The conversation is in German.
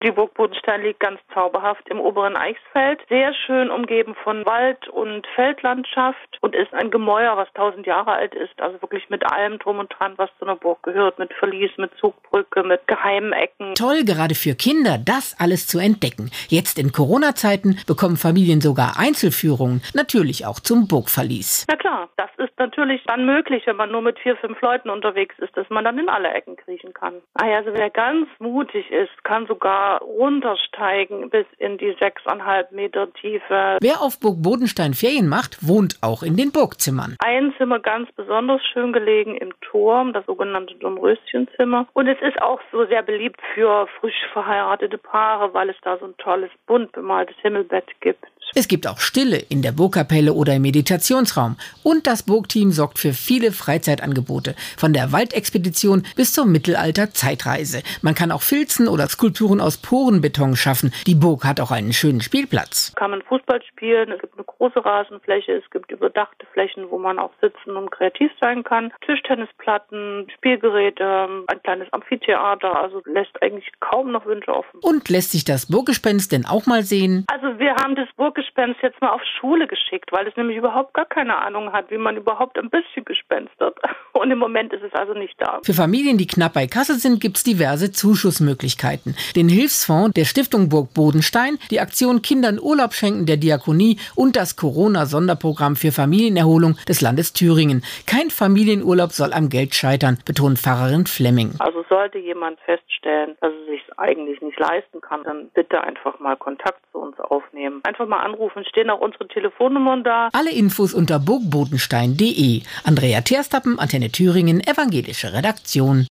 Die Burg Bodenstein liegt ganz zauberhaft im oberen Eichsfeld, sehr schön umgeben von Wald- und Feldlandschaft und ist ein Gemäuer, was 1000 Jahre alt ist, also wirklich mit allem drum und dran, was zu einer Burg gehört, mit Verlies, mit Zugbrücke, mit geheimen Ecken. Toll, gerade für Kinder, das alles zu entdecken. Jetzt in Corona-Zeiten bekommen Familien sogar Einzelführungen, natürlich auch zum Burgverlies. Na klar, das ist natürlich dann möglich, wenn man nur mit 4, 5 Leuten unterwegs ist, dass man dann in alle Ecken kriechen kann. Also wer ganz mutig ist, kann sogar runtersteigen bis in die 6,5 Meter Tiefe. Wer auf Burg Bodenstein Ferien macht, wohnt auch in den Burgzimmern. Ein Zimmer ganz besonders schön gelegen im Turm, das sogenannte Dornröschenzimmer. Und es ist auch so sehr beliebt für frisch verheiratete Paare, weil es da so ein tolles, bunt bemaltes Himmelbett gibt. Es gibt auch Stille in der Burgkapelle oder im Meditationsraum. Und das Burgteam sorgt für viele Freizeitangebote. Von der Waldexpedition bis zur Mittelalter-Zeitreise. Man kann auch Filzen oder Skulpturen aus Porenbeton schaffen. Die Burg hat auch einen schönen Spielplatz. Kann man Fußball spielen, es gibt eine große Rasenfläche, es gibt überdachte Flächen, wo man auch sitzen und kreativ sein kann. Tischtennisplatten, Spielgeräte, ein kleines Amphitheater, also lässt eigentlich kaum noch Wünsche offen. Und lässt sich das Burggespenst denn auch mal sehen? Also wir haben das Burggespenst jetzt mal auf Schule geschickt, weil es nämlich überhaupt gar keine Ahnung hat, wie man überhaupt ein bisschen gespenstert. Und im Moment ist es also nicht da. Für Familien, die knapp bei Kasse sind, gibt's diverse Zuschussmöglichkeiten. Den Hilfsfonds der Stiftung Burg Bodenstein, die Aktion Kindern Urlaub schenken der Diakonie und das Corona-Sonderprogramm für Familienerholung des Landes Thüringen. Kein Familienurlaub soll am Geld scheitern, betont Pfarrerin Flemming. Also sollte jemand feststellen, dass er sich eigentlich nicht leisten kann, dann bitte einfach mal Kontakt zu uns aufnehmen. Einfach mal anrufen, stehen auch unsere Telefonnummern da. Alle Infos unter burgbodenstein.de. Andrea Terstappen, Antenne Thüringen, evangelische Redaktion.